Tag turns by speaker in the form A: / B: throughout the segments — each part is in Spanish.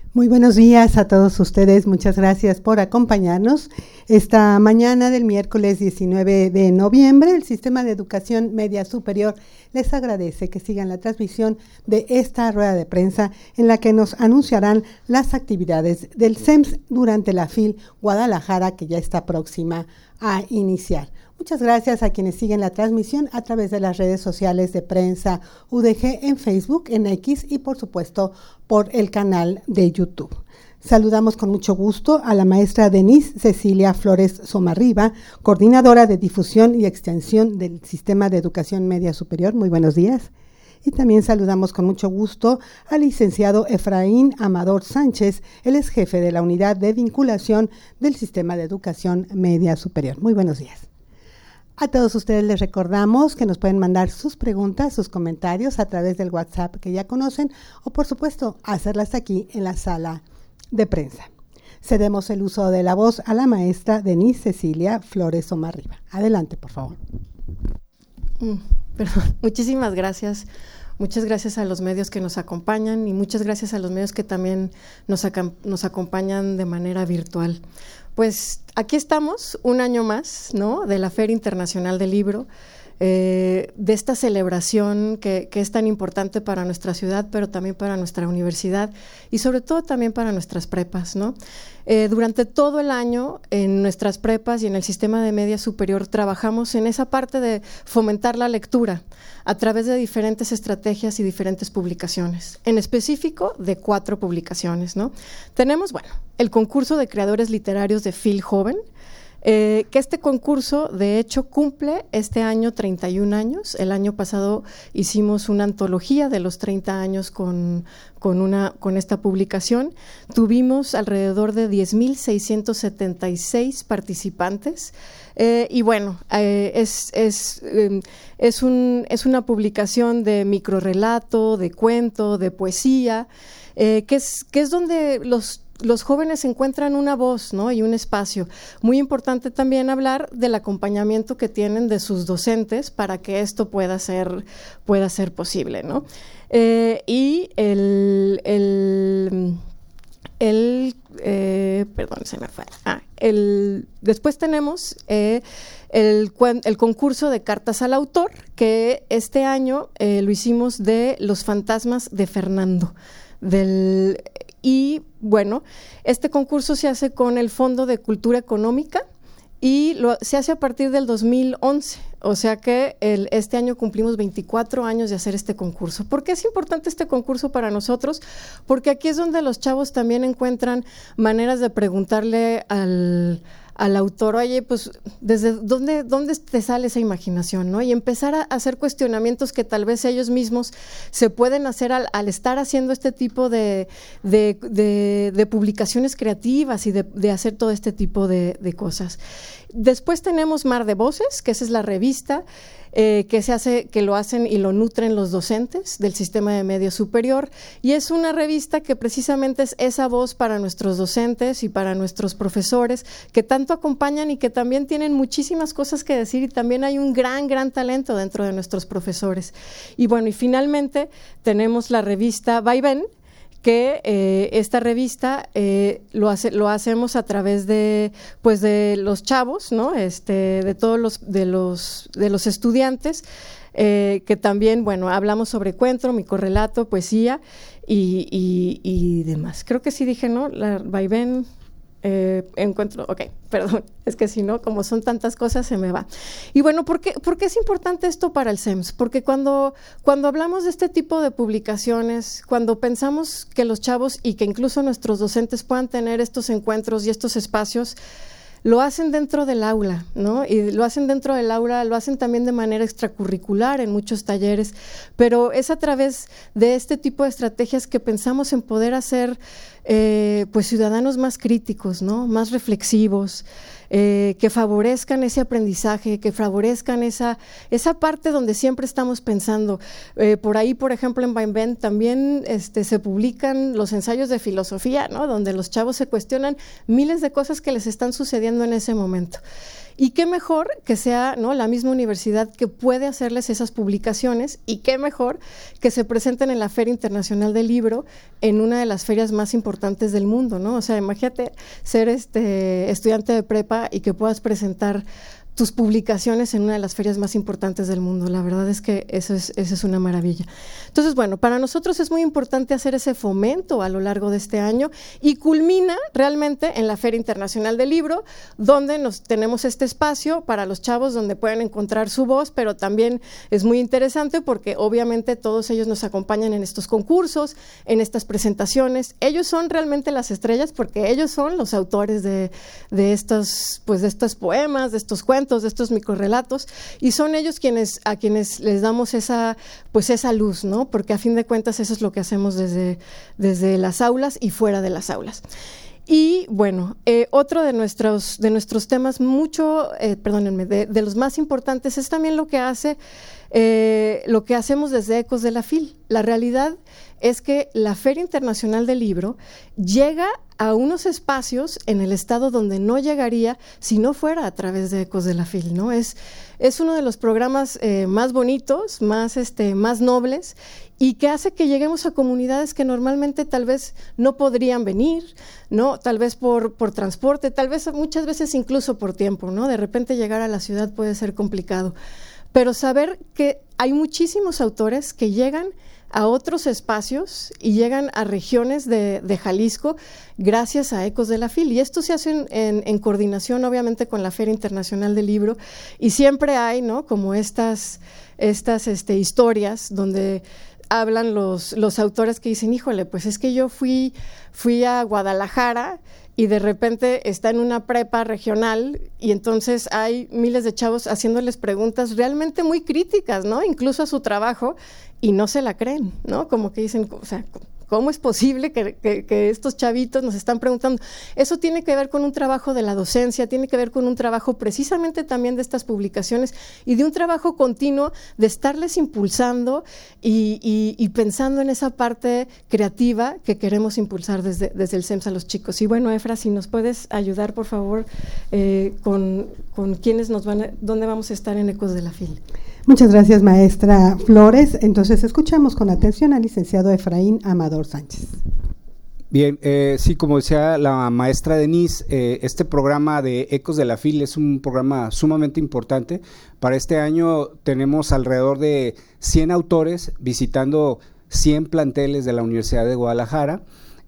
A: Muy buenos días a todos ustedes. Muchas gracias por acompañarnos. Esta mañana del miércoles 19 de noviembre, el Sistema de Educación Media Superior les agradece que sigan la transmisión de esta rueda de prensa en la que nos anunciarán las actividades del CEMS durante la FIL Guadalajara, que ya está próxima a iniciar. Muchas gracias a quienes siguen la transmisión a través de las redes sociales de Prensa UDG en Facebook, en X y por supuesto por el canal de YouTube. Saludamos con mucho gusto a la maestra Denise Cecilia Flores Somarriba, coordinadora de difusión y extensión del Sistema de Educación Media Superior. Muy buenos días. Y también saludamos con mucho gusto al licenciado Efraín Amador Sánchez, él es jefe de la Unidad de Vinculación del Sistema de Educación Media Superior. Muy buenos días. A todos ustedes les recordamos que nos pueden mandar sus preguntas, sus comentarios a través del WhatsApp que ya conocen o, por supuesto, hacerlas aquí en la sala de prensa. Cedemos el uso de la voz a la maestra Denise Cecilia Flores Somarriba. Adelante, por favor.
B: Perdón. Muchísimas gracias. Muchas gracias a los medios que nos acompañan y muchas gracias a los medios que también nos acompañan de manera virtual. Pues aquí estamos, un año más, ¿no?, de la Feria Internacional del Libro, de esta celebración que es tan importante para nuestra ciudad, pero también para nuestra universidad y sobre todo también para nuestras prepas, ¿no? Durante todo el año en nuestras prepas y en el sistema de media superior trabajamos en esa parte de fomentar la lectura a través de diferentes estrategias y diferentes publicaciones, en específico de 4 publicaciones, ¿no? Tenemos, bueno, el concurso de creadores literarios de FIL Joven, que este concurso de hecho cumple este año 31 años. El año pasado hicimos una antología de los 30 años con esta publicación. Tuvimos alrededor de 10,676 participantes y bueno, es una publicación de microrrelato, de cuento, de poesía, que es donde los jóvenes encuentran una voz, ¿no?, y un espacio. Muy importante también hablar del acompañamiento que tienen de sus docentes para que esto pueda ser posible, ¿no? Perdón, se me fue. Después tenemos el concurso de cartas al autor, que este año lo hicimos de Los fantasmas de Fernando, y bueno, este concurso se hace con el Fondo de Cultura Económica y se hace a partir del 2011, o sea que este año cumplimos 24 años de hacer este concurso. ¿Por qué es importante este concurso para nosotros? Porque aquí es donde los chavos también encuentran maneras de preguntarle al autor, oye, pues, ¿desde dónde te sale esa imaginación, no? Y empezar a hacer cuestionamientos que tal vez ellos mismos se pueden hacer al estar haciendo este tipo de publicaciones creativas y de hacer todo este tipo de cosas. Después tenemos Mar de Voces, que esa es la revista que lo hacen y lo nutren los docentes del sistema de media superior, y es una revista que precisamente es esa voz para nuestros docentes y para nuestros profesores que tanto acompañan y que también tienen muchísimas cosas que decir, y también hay un gran talento dentro de nuestros profesores. Y bueno, y finalmente tenemos la revista Vaivén, que esta revista lo hacemos a través de los chavos, ¿no? De todos los estudiantes, que también, bueno, hablamos sobre cuento, microrrelato, poesía y demás. Creo que sí dije, ¿no? La Vaivén, encuentro, ok, perdón, es que si no, como son tantas cosas, se me va. Y bueno, ¿por qué es importante esto para el CEMS? Porque cuando hablamos de este tipo de publicaciones, cuando pensamos que los chavos y que incluso nuestros docentes puedan tener estos encuentros y estos espacios, lo hacen dentro del aula, ¿no? Y lo hacen dentro del aula, lo hacen también de manera extracurricular en muchos talleres, pero es a través de este tipo de estrategias que pensamos en poder hacer pues ciudadanos más críticos, ¿no?, más reflexivos, que favorezcan ese aprendizaje, que favorezcan esa parte donde siempre estamos pensando. Por ahí, por ejemplo, en Vaivén también se publican los ensayos de filosofía, ¿no?, donde los chavos se cuestionan miles de cosas que les están sucediendo en ese momento. y qué mejor que sea, ¿no?, la misma universidad que puede hacerles esas publicaciones, y qué mejor que se presenten en la Feria Internacional del Libro, en una de las ferias más importantes del mundo, ¿no? O sea, imagínate ser estudiante de prepa y que puedas presentar tus publicaciones en una de las ferias más importantes del mundo. La verdad es que eso es una maravilla. Entonces, bueno, para nosotros es muy importante hacer ese fomento a lo largo de este año, y culmina realmente en la Feria Internacional del Libro, donde tenemos este espacio para los chavos donde pueden encontrar su voz, pero también es muy interesante porque obviamente todos ellos nos acompañan en estos concursos, en estas presentaciones. Ellos son realmente las estrellas porque ellos son los autores de estos poemas, de estos cuentos, de estos microrrelatos, y son ellos a quienes les damos esa luz, ¿no? Porque a fin de cuentas eso es lo que hacemos desde las aulas y fuera de las aulas. Y bueno, otro de nuestros temas de los más importantes es también lo que hacemos desde Ecos de la FIL. La realidad es que la Feria Internacional del Libro llega a unos espacios en el estado donde no llegaría si no fuera a través de Ecos de la FIL, ¿no? Es uno de los programas más bonitos, más nobles, y que hace que lleguemos a comunidades que normalmente tal vez no podrían venir, ¿no? Tal vez por transporte, tal vez muchas veces incluso por tiempo, ¿no? De repente llegar a la ciudad puede ser complicado, pero saber que hay muchísimos autores que llegan a otros espacios y llegan a regiones de Jalisco gracias a Ecos de la FIL, y esto se hace en coordinación obviamente con la Feria Internacional del Libro, y siempre hay, ¿no?, como estas historias donde hablan los autores que dicen, híjole, pues es que yo fui a Guadalajara y de repente está en una prepa regional y entonces hay miles de chavos haciéndoles preguntas realmente muy críticas, ¿no?, incluso a su trabajo, y no se la creen, ¿no? Como que dicen, o sea, ¿cómo es posible que estos chavitos nos están preguntando? Eso tiene que ver con un trabajo de la docencia, tiene que ver con un trabajo precisamente también de estas publicaciones y de un trabajo continuo de estarles impulsando y pensando en esa parte creativa que queremos impulsar desde el CEMS a los chicos. Y bueno, Efra, si nos puedes ayudar, por favor, con quiénes dónde vamos a estar en Ecos de la FIL.
A: Muchas gracias, maestra Flores. Entonces, escuchamos con atención al licenciado Efraín Amador Sánchez.
C: Bien, sí, como decía la maestra Denise, este programa de Ecos de la FIL es un programa sumamente importante. Para este año tenemos alrededor de 100 autores visitando 100 planteles de la Universidad de Guadalajara,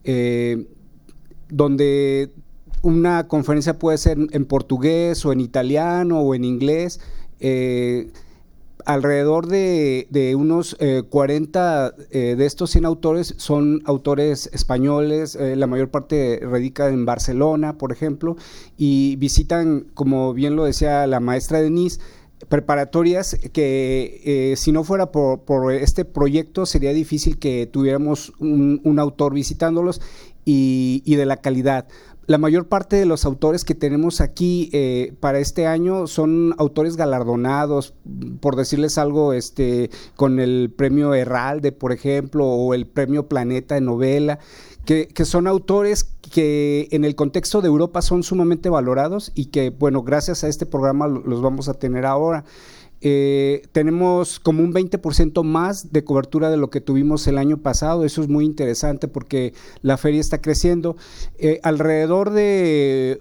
C: donde una conferencia puede ser en portugués o en italiano o en inglés. Alrededor de unos 40 de estos 100 autores son autores españoles, la mayor parte radica en Barcelona, por ejemplo, y visitan, como bien lo decía la maestra Denise, preparatorias que si no fuera por este proyecto sería difícil que tuviéramos un autor visitándolos y de la calidad. La mayor parte de los autores que tenemos aquí para este año son autores galardonados, por decirles algo, con el premio Herralde, por ejemplo, o el premio Planeta de novela, que son autores que en el contexto de Europa son sumamente valorados y que, bueno, gracias a este programa los vamos a tener ahora. Tenemos como un 20% más de cobertura de lo que tuvimos el año pasado. Eso es muy interesante porque la feria está creciendo. Alrededor de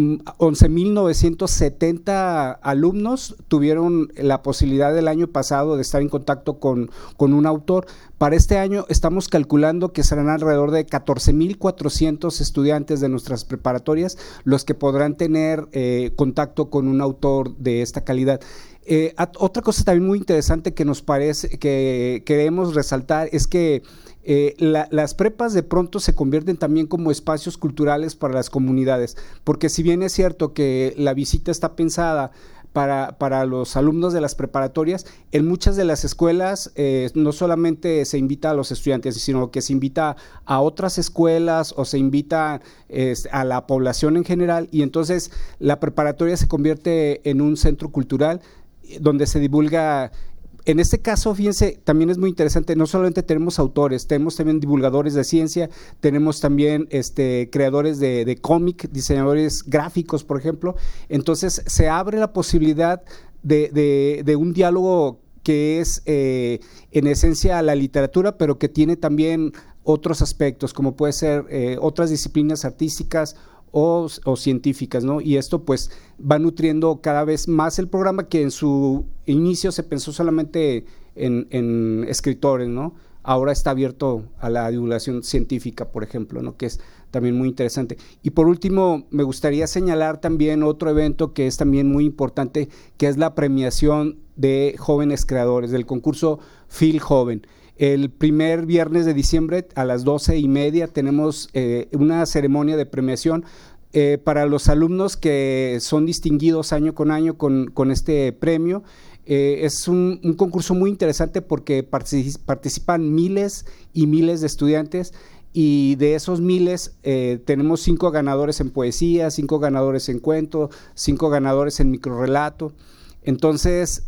C: 11,970 alumnos tuvieron la posibilidad el año pasado de estar en contacto con un autor. Para este año estamos calculando que serán alrededor de 14,400 estudiantes de nuestras preparatorias los que podrán tener contacto con un autor de esta calidad. Otra cosa también muy interesante que nos parece que queremos resaltar es que las prepas de pronto se convierten también como espacios culturales para las comunidades, porque si bien es cierto que la visita está pensada para los alumnos de las preparatorias, en muchas de las escuelas no solamente se invita a los estudiantes, sino que se invita a otras escuelas o se invita a la población en general, y entonces la preparatoria se convierte en un centro cultural donde se divulga En este caso, fíjense, también es muy interesante, no solamente tenemos autores, tenemos también divulgadores de ciencia, tenemos también creadores de cómic, diseñadores gráficos, por ejemplo. Entonces, se abre la posibilidad de un diálogo que es en esencia la literatura, pero que tiene también otros aspectos, como puede ser otras disciplinas artísticas o científicas, ¿no? Y esto pues va nutriendo cada vez más el programa, que en su inicio se pensó solamente en escritores, ¿no? Ahora está abierto a la divulgación científica, por ejemplo, ¿no? Que es también muy interesante. Y por último, me gustaría señalar también otro evento que es también muy importante, que es la premiación de jóvenes creadores, del concurso Phil Joven. El primer viernes de diciembre a las 12:30 tenemos una ceremonia de premiación para los alumnos que son distinguidos año con año con este premio. Es un concurso muy interesante porque participan miles y miles de estudiantes, y de esos miles tenemos 5 ganadores en poesía, 5 ganadores en cuento, 5 ganadores en microrrelato. Entonces,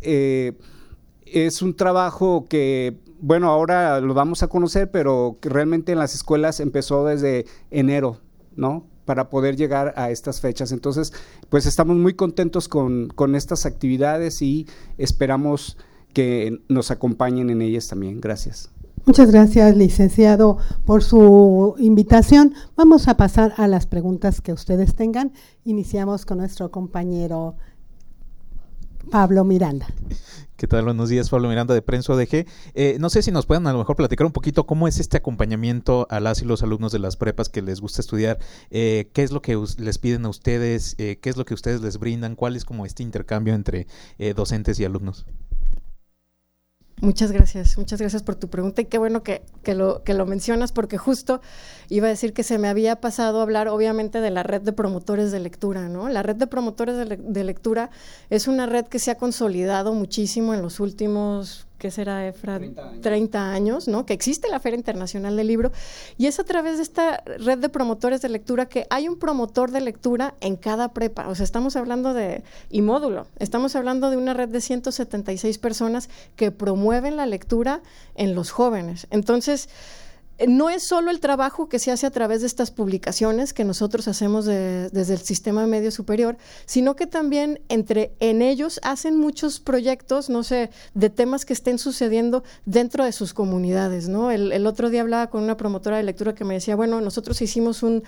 C: es un trabajo que, bueno, ahora lo vamos a conocer, pero que realmente en las escuelas empezó desde enero, ¿no?, para poder llegar a estas fechas. Entonces, pues estamos muy contentos con estas actividades y esperamos que nos acompañen en ellas también. Gracias.
A: Muchas gracias, licenciado, por su invitación. Vamos a pasar a las preguntas que ustedes tengan. Iniciamos con nuestro compañero Pablo Miranda.
D: ¿Qué tal? Buenos días, Pablo Miranda de Prensa ODG. No sé si nos pueden a lo mejor platicar un poquito cómo es este acompañamiento a las y los alumnos de las prepas que les gusta estudiar. ¿Qué es lo que les piden a ustedes? ¿Qué es lo que ustedes les brindan? ¿Cuál es como este intercambio entre docentes y alumnos?
B: Muchas gracias por tu pregunta, y qué bueno que lo mencionas, porque justo iba a decir que se me había pasado a hablar obviamente de la red de promotores de lectura, ¿no? La red de promotores de lectura es una red que se ha consolidado muchísimo en los últimos, ¿qué será, Efra? 30 años, ¿no? Que existe la Feria Internacional del Libro, y es a través de esta red de promotores de lectura que hay un promotor de lectura en cada prepa. O sea, estamos hablando y módulo, estamos hablando de una red de 176 personas que promueven la lectura en los jóvenes. Entonces, no es solo el trabajo que se hace a través de estas publicaciones que nosotros hacemos desde el sistema medio superior, sino que también en ellos hacen muchos proyectos, no sé, de temas que estén sucediendo dentro de sus comunidades, ¿no? El otro día hablaba con una promotora de lectura que me decía, bueno, nosotros hicimos un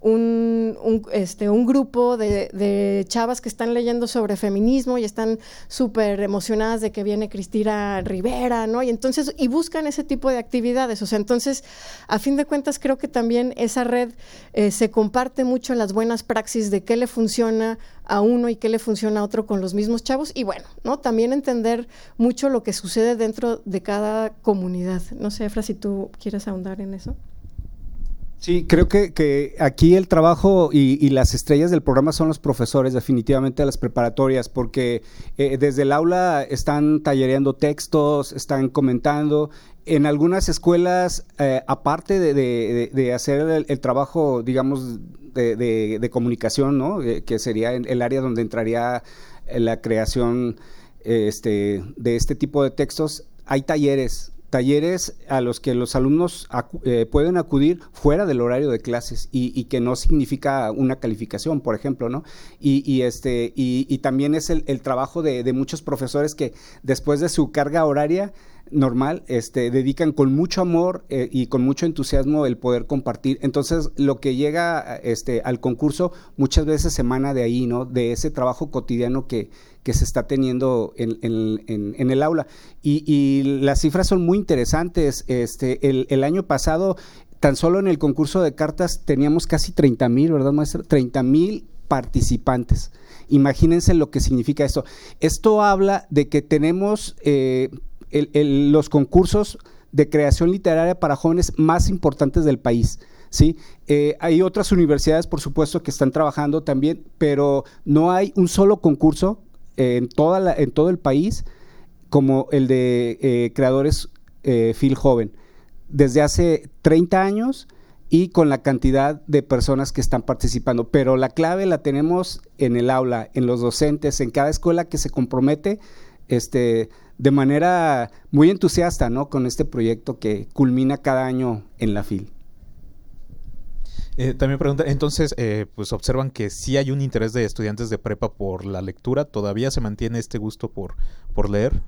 B: grupo de chavas que están leyendo sobre feminismo y están súper emocionadas de que viene Cristina Rivera, ¿no? Y buscan ese tipo de actividades. O sea, entonces, a fin de cuentas, creo que también esa red se comparte mucho las buenas praxis de qué le funciona a uno y qué le funciona a otro con los mismos chavos, y bueno, ¿no?, también entender mucho lo que sucede dentro de cada comunidad. No sé, Efra, si tú quieres ahondar en eso.
C: Sí, creo que aquí el trabajo y las estrellas del programa son los profesores, definitivamente, de las preparatorias, porque desde el aula están tallereando textos, están comentando. En algunas escuelas, aparte de hacer el trabajo, digamos, de comunicación, ¿no?, que sería el área donde entraría la creación de este tipo de textos, hay talleres a los que los alumnos pueden acudir fuera del horario de clases y que no significa una calificación, por ejemplo, ¿no? Y también es el trabajo de muchos profesores que después de su carga horaria normal, dedican con mucho amor y con mucho entusiasmo el poder compartir. Entonces, lo que llega al concurso muchas veces emana de ahí, ¿no?, de ese trabajo cotidiano que se está teniendo en el aula. Y las cifras son muy interesantes. El año pasado, tan solo en el concurso de cartas teníamos casi 30,000, ¿verdad, maestra? 30,000 participantes. Imagínense lo que significa esto. Esto habla de que tenemos los concursos de creación literaria para jóvenes más importantes del país, ¿sí? Hay otras universidades, por supuesto, que están trabajando también, pero no hay un solo concurso en todo el país como el de creadores Phil Joven, desde hace 30 años y con la cantidad de personas que están participando. Pero la clave la tenemos en el aula, en los docentes, en cada escuela que se compromete de manera muy entusiasta, ¿no?, con este proyecto que culmina cada año en la FIL.
D: También pregunta, entonces, pues observan que sí hay un interés de estudiantes de prepa por la lectura, ¿todavía se mantiene este gusto por leer?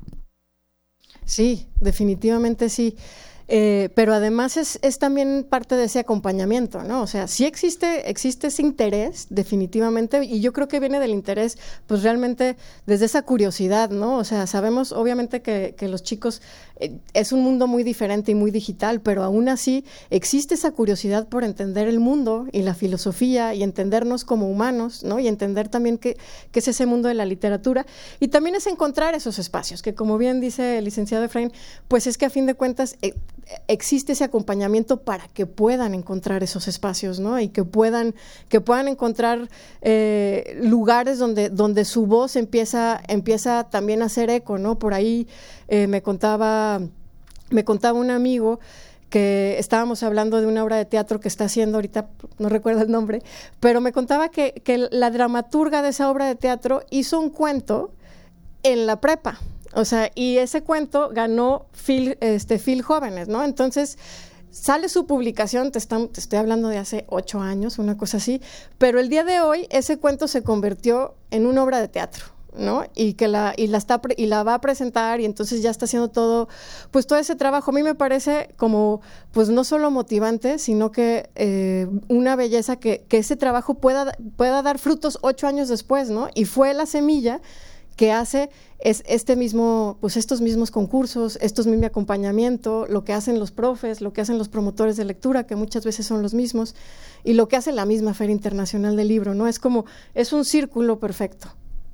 B: Sí, definitivamente sí. Pero además es también parte de ese acompañamiento, ¿no? O sea, sí existe ese interés, definitivamente, y yo creo que viene del interés, pues realmente desde esa curiosidad, ¿no? O sea, sabemos obviamente que los chicos, es un mundo muy diferente y muy digital, pero aún así existe esa curiosidad por entender el mundo y la filosofía y entendernos como humanos, ¿no? Y entender también qué es ese mundo de la literatura, y también es encontrar esos espacios, que como bien dice el licenciado Efraín, pues es que a fin de cuentas existe ese acompañamiento para que puedan encontrar esos espacios, ¿no? Y que puedan encontrar lugares donde su voz empieza también a hacer eco, ¿no? Por ahí me contaba un amigo que estábamos hablando de una obra de teatro que está haciendo ahorita, no recuerdo el nombre, pero me contaba que la dramaturga de esa obra de teatro hizo un cuento en la prepa. O sea, y ese cuento ganó Phil Jóvenes, ¿no? Entonces, sale su publicación, te estoy hablando de hace 8 años, una cosa así, pero el día de hoy ese cuento se convirtió en una obra de teatro, ¿no? Y la va a presentar, y entonces ya está haciendo todo ese trabajo. A mí me parece como, pues no solo motivante, sino que una belleza que ese trabajo pueda dar frutos 8 años después, ¿no? Y fue la semilla que hace estos mismos concursos, estos mismos acompañamiento, lo que hacen los profes, lo que hacen los promotores de lectura, que muchas veces son los mismos, y lo que hace la misma Feria Internacional del Libro, ¿no? Es un círculo perfecto.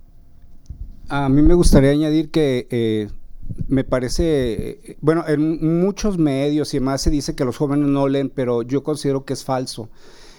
C: A mí me gustaría añadir que me parece, bueno, en muchos medios y demás se dice que los jóvenes no leen, pero yo considero que es falso.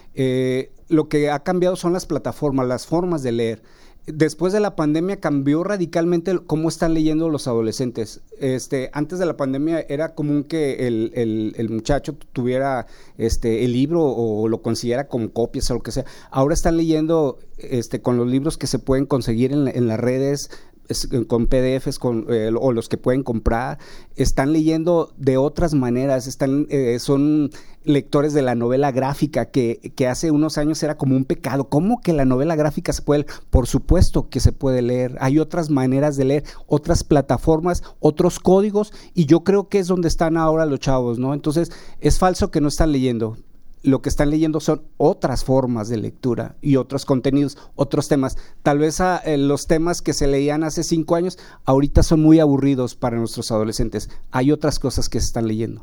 C: Lo que ha cambiado son las plataformas, las formas de leer. Después de la pandemia cambió radicalmente cómo están leyendo los adolescentes. Antes de la pandemia era común que el muchacho tuviera el libro o lo consiguiera con copias o lo que sea. Ahora están leyendo con los libros que se pueden conseguir en las redes, con PDFs o los que pueden comprar. Están leyendo de otras maneras, son lectores de la novela gráfica que hace unos años era como un pecado. ¿Cómo que la novela gráfica se puede leer? Por supuesto que se puede leer, hay otras maneras de leer, otras plataformas, otros códigos, y yo creo que es donde están ahora los chavos, ¿no? Entonces es falso que no están leyendo. Lo que están leyendo son otras formas de lectura y otros contenidos, otros temas. Tal vez los temas que se leían hace 5 años, ahorita son muy aburridos para nuestros adolescentes. Hay otras cosas que se están leyendo.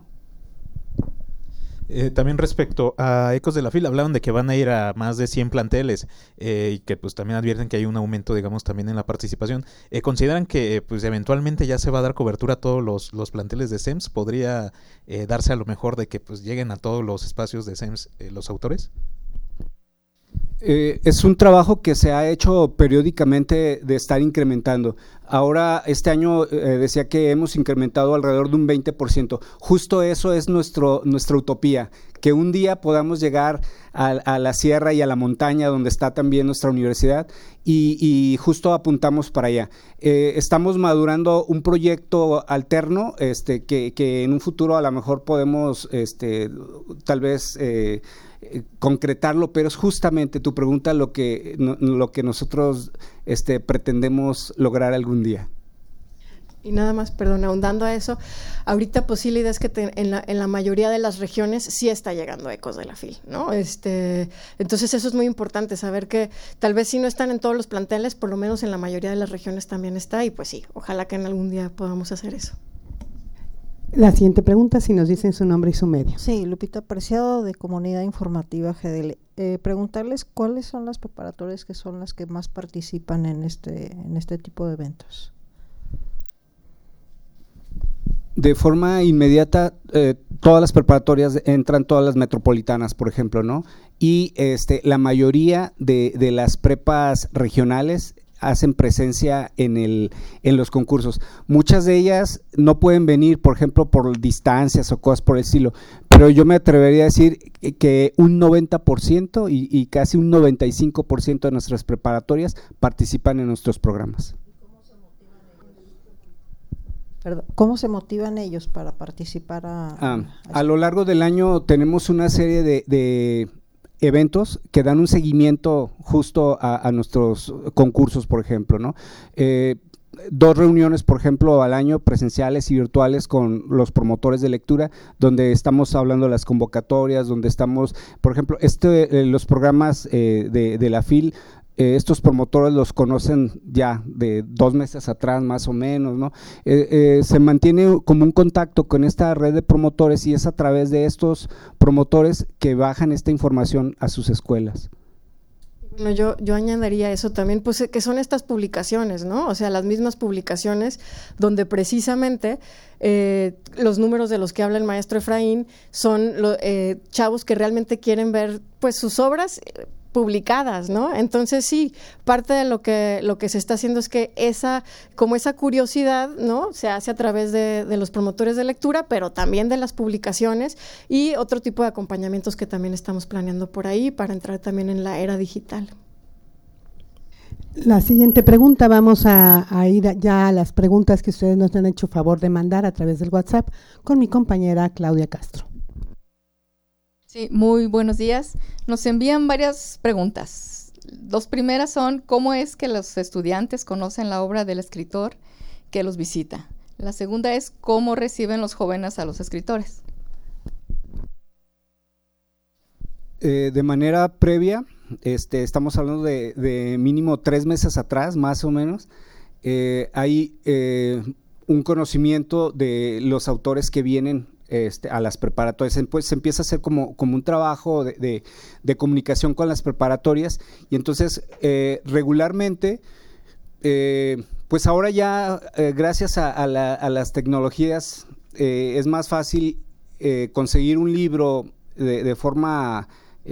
D: También respecto a Ecos de la FIL, hablaron de que van a ir a más de 100 planteles y que pues también advierten que hay un aumento, digamos, también en la participación. ¿Consideran que pues eventualmente ya se va a dar cobertura a todos los planteles de SEMS? ¿Podría darse a lo mejor de que pues lleguen a todos los espacios de SEMS los autores?
C: Es un trabajo que se ha hecho periódicamente de estar incrementando. Ahora, este año decía que hemos incrementado alrededor de un 20%. Justo eso es nuestra utopía, que un día podamos llegar a la sierra y a la montaña donde está también nuestra universidad y justo apuntamos para allá. Estamos madurando un proyecto alterno que en un futuro a lo mejor podemos tal vez concretarlo, pero es justamente tu pregunta lo que nosotros pretendemos lograr algún día.
B: Y nada más, perdón, ahondando a eso, ahorita pues sí la idea es que en la mayoría de las regiones sí está llegando Ecos de la FIL, ¿no? Entonces eso es muy importante, saber que tal vez si no están en todos los planteles, por lo menos en la mayoría de las regiones también está, y pues sí, ojalá que en algún día podamos hacer eso.
A: La siguiente pregunta, si nos dicen su nombre y su medio.
E: Sí, Lupita Preciado, de Comunidad Informativa GDL. Preguntarles cuáles son las preparatorias que son las que más participan en este tipo de eventos.
C: De forma inmediata, todas las preparatorias entran, todas las metropolitanas, por ejemplo, ¿no? Y la mayoría de las prepas regionales hacen presencia en los concursos. Muchas de ellas no pueden venir, por ejemplo, por distancias o cosas por el estilo, pero yo me atrevería a decir que un 90% y casi un 95% de nuestras preparatorias participan en nuestros programas.
E: ¿Cómo se motivan ellos para participar
C: a lo largo del año tenemos una serie de eventos que dan un seguimiento justo a nuestros concursos, por ejemplo, ¿no? 2 reuniones, por ejemplo, al año, presenciales y virtuales con los promotores de lectura, donde estamos hablando de las convocatorias, donde estamos, por ejemplo, los programas de la FIL, estos promotores los conocen ya de 2 meses atrás más o menos, ¿no? Se mantiene como un contacto con esta red de promotores y es a través de estos promotores que bajan esta información a sus escuelas.
B: Bueno, yo añadiría eso también, pues que son estas publicaciones, ¿no? O sea, las mismas publicaciones donde precisamente los números de los que habla el maestro Efraín son chavos que realmente quieren ver pues sus obras publicadas, ¿no? Entonces sí, parte de lo que se está haciendo es que esa curiosidad, ¿no? Se hace a través de los promotores de lectura, pero también de las publicaciones y otro tipo de acompañamientos que también estamos planeando por ahí para entrar también en la era digital.
A: La siguiente pregunta, vamos a ir ya a las preguntas que ustedes nos han hecho favor de mandar a través del WhatsApp con mi compañera Claudia Castro.
F: Sí, muy buenos días. Nos envían varias preguntas. 2 primeras son, ¿cómo es que los estudiantes conocen la obra del escritor que los visita? La segunda es, ¿cómo reciben los jóvenes a los escritores?
C: De manera previa, estamos hablando de mínimo 3 meses atrás, más o menos, hay un conocimiento de los autores que vienen a las preparatorias, pues se empieza a hacer como un trabajo de comunicación con las preparatorias y entonces regularmente, pues ahora ya gracias a las tecnologías es más fácil conseguir un libro de forma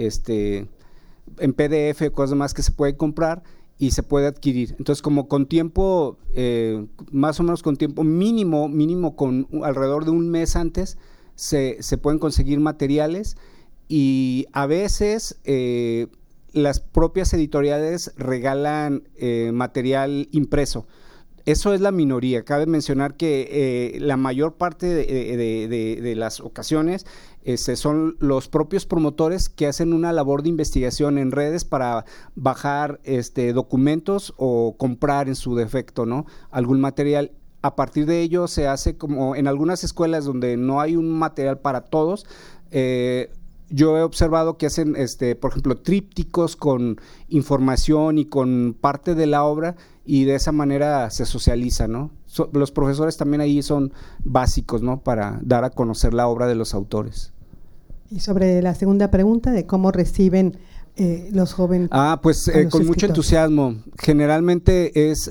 C: en PDF, cosas más que se puede comprar y se puede adquirir. Entonces, como con tiempo, más o menos con tiempo mínimo con alrededor de un mes antes, se pueden conseguir materiales y a veces las propias editoriales regalan material impreso. Eso es la minoría. Cabe mencionar que la mayor parte de las ocasiones son los propios promotores que hacen una labor de investigación en redes para bajar documentos o comprar en su defecto, ¿no? Algún material. A partir de ello se hace como en algunas escuelas donde no hay un material para todos. Yo he observado que hacen, por ejemplo, trípticos con información y con parte de la obra y de esa manera se socializa, ¿no? Los profesores también ahí son básicos, ¿no? Para dar a conocer la obra de los autores.
A: Y sobre la segunda pregunta de cómo reciben los jóvenes.
C: Pues con mucho entusiasmo. Generalmente es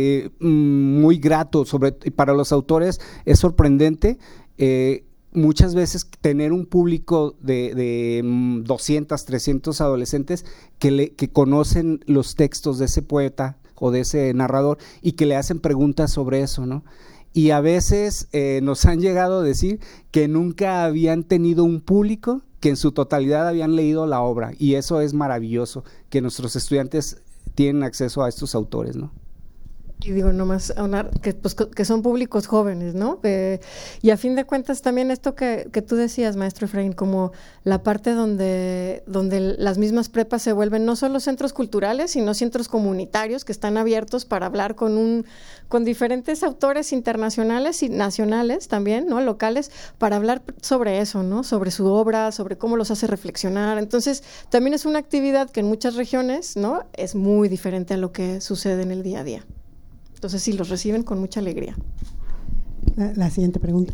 C: muy grato, para los autores es sorprendente. Muchas veces tener un público de 200, 300 adolescentes que conocen los textos de ese poeta o de ese narrador y que le hacen preguntas sobre eso, ¿no? Y a veces nos han llegado a decir que nunca habían tenido un público que en su totalidad habían leído la obra y eso es maravilloso, que nuestros estudiantes tienen acceso a estos autores, ¿no?
B: Y digo, nomás hablar que son públicos jóvenes, ¿no? Y a fin de cuentas también esto que tú decías, maestro Efraín, como la parte donde las mismas prepas se vuelven no solo centros culturales, sino centros comunitarios que están abiertos para hablar con diferentes autores internacionales y nacionales también, ¿no? Locales, para hablar sobre eso, ¿no? Sobre su obra, sobre cómo los hace reflexionar. Entonces, también es una actividad que en muchas regiones, ¿no? Es muy diferente a lo que sucede en el día a día. Entonces sí, los reciben con mucha alegría.
A: La siguiente pregunta.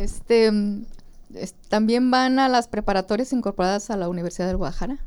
F: ¿También van a las preparatorias incorporadas a la Universidad del Guadalajara?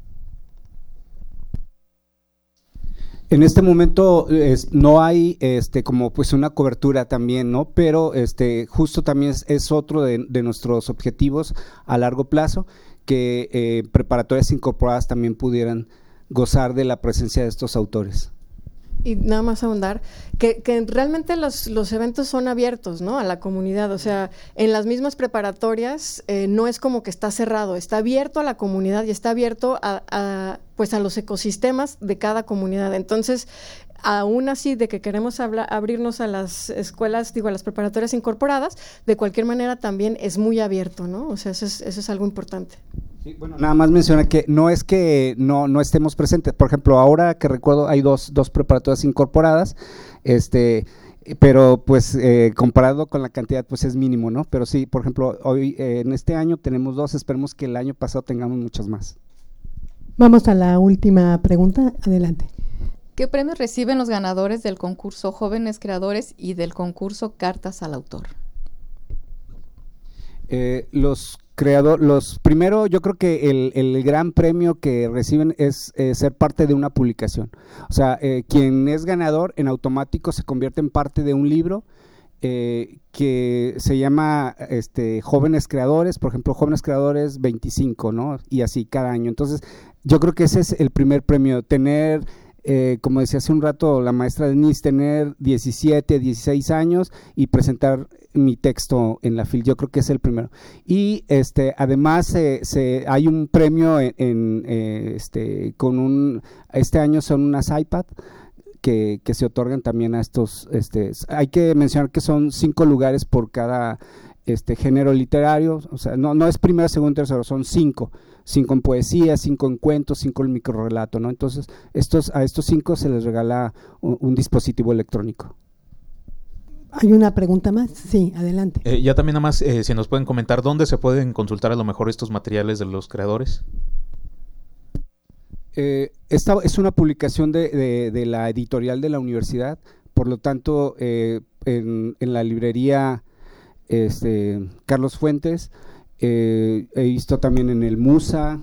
C: En este momento no hay como pues una cobertura también, ¿no? Pero justo también es otro de nuestros objetivos a largo plazo, que preparatorias incorporadas también pudieran gozar de la presencia de estos autores.
B: Y nada más ahondar, que realmente los eventos son abiertos, ¿no? A la comunidad, o sea, en las mismas preparatorias no es como que está cerrado, está abierto a la comunidad y está abierto a los ecosistemas de cada comunidad. Entonces, aún así de que queremos abrirnos a las escuelas, a las preparatorias incorporadas, de cualquier manera también es muy abierto, ¿no? O sea, eso es algo importante.
C: Sí, bueno, nada más mencionar que no es que no estemos presentes. Por ejemplo, ahora que recuerdo hay dos preparatorias incorporadas, pero pues comparado con la cantidad pues es mínimo, ¿no? Pero sí, por ejemplo, hoy en este año tenemos 2, esperemos que el año pasado tengamos muchas más.
A: Vamos a la última pregunta, adelante.
F: ¿Qué premios reciben los ganadores del concurso Jóvenes Creadores y del concurso Cartas al Autor?
C: Primero, yo creo que el gran premio que reciben es ser parte de una publicación. O sea, quien es ganador en automático se convierte en parte de un libro que se llama Jóvenes Creadores, por ejemplo, Jóvenes Creadores 25, ¿no? Y así cada año. Entonces, yo creo que ese es el primer premio, tener… como decía hace un rato la maestra Denise, tener 17, 16 años y presentar mi texto en la FIL, yo creo que es el primero. Y además hay un premio este año son unas iPad que se otorgan también a estos, hay que mencionar que son 5 lugares por cada género literario, o sea, no es primero, segundo, tercero, son 5 en poesía, 5 en cuentos, 5 en microrrelato, ¿no? Entonces, a estos 5 se les regala un dispositivo electrónico.
A: ¿Hay una pregunta más? Sí, adelante.
D: Ya también nada más, si nos pueden comentar, ¿dónde se pueden consultar a lo mejor estos materiales de los creadores?
C: Esta es una publicación de la editorial de la universidad, por lo tanto, en la librería Carlos Fuentes, he visto también en el MUSA,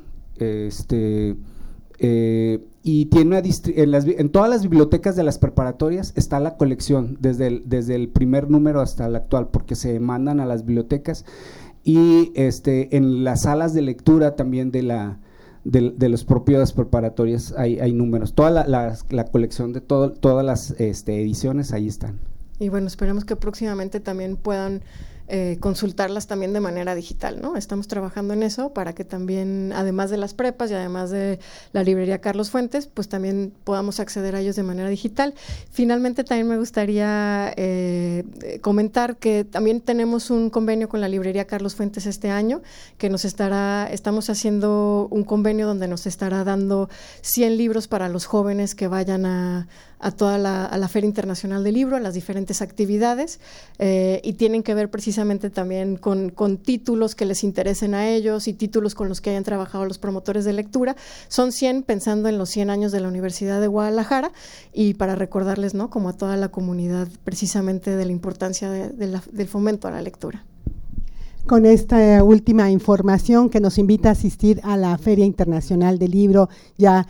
C: y tiene en todas las bibliotecas de las preparatorias está la colección desde el primer número hasta el actual, porque se mandan a las bibliotecas, y en las salas de lectura también de los propios preparatorias hay números, toda la colección de todas las ediciones ahí están.
B: Y bueno, esperemos que próximamente también puedan consultarlas también de manera digital, ¿no? Estamos trabajando en eso para que también, además de las prepas y además de la librería Carlos Fuentes, pues también podamos acceder a ellos de manera digital. Finalmente, también me gustaría comentar que también tenemos un convenio con la librería Carlos Fuentes este año, que estamos haciendo un convenio donde nos estará dando 100 libros para los jóvenes que vayan a la Feria Internacional del Libro, a las diferentes actividades, y tienen que ver precisamente también con títulos que les interesen a ellos y títulos con los que hayan trabajado los promotores de lectura. Son 100 pensando en los 100 años de la Universidad de Guadalajara, y para recordarles, ¿no?, como a toda la comunidad, precisamente de la importancia del fomento a la lectura.
A: Con esta última información que nos invita a asistir a la Feria Internacional del Libro ya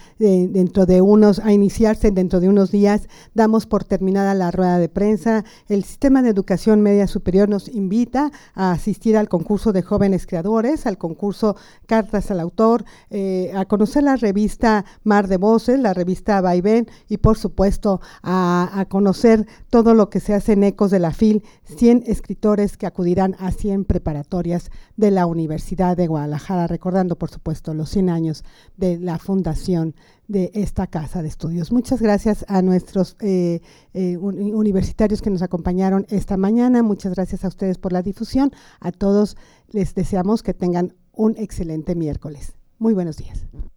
A: a iniciarse dentro de unos días, damos por terminada la rueda de prensa. El Sistema de Educación Media Superior nos invita a asistir al concurso de jóvenes creadores, al concurso Cartas al Autor, a conocer la revista Mar de Voces, la revista Vaivén, y por supuesto a conocer todo lo que se hace en Ecos de la FIL, 100 escritores que acudirán a 100 preparatorias de la Universidad de Guadalajara, recordando por supuesto los 100 años de la fundación de esta casa de estudios. Muchas gracias a nuestros universitarios que nos acompañaron esta mañana, muchas gracias a ustedes por la difusión, a todos les deseamos que tengan un excelente miércoles. Muy buenos días.